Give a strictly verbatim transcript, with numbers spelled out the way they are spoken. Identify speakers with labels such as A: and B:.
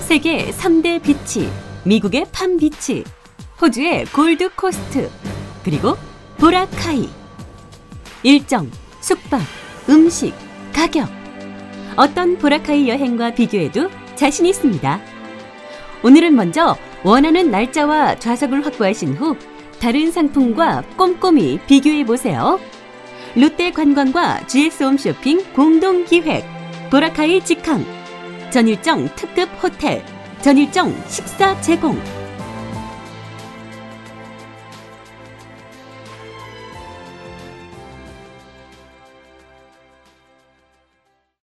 A: 세계 삼 대 비치, 미국의 팜비치, 호주의 골드코스트, 그리고 보라카이. 일정, 숙박, 음식, 가격. 어떤 보라카이 여행과 비교해도 자신 있습니다. 오늘은 먼저 원하는 날짜와 좌석을 확보하신 후 다른 상품과 꼼꼼히 비교해보세요. 롯데관광과 지에스홈쇼핑 공동기획, 보라카이 직항, 전일정 특급 호텔, 전일정 식사 제공.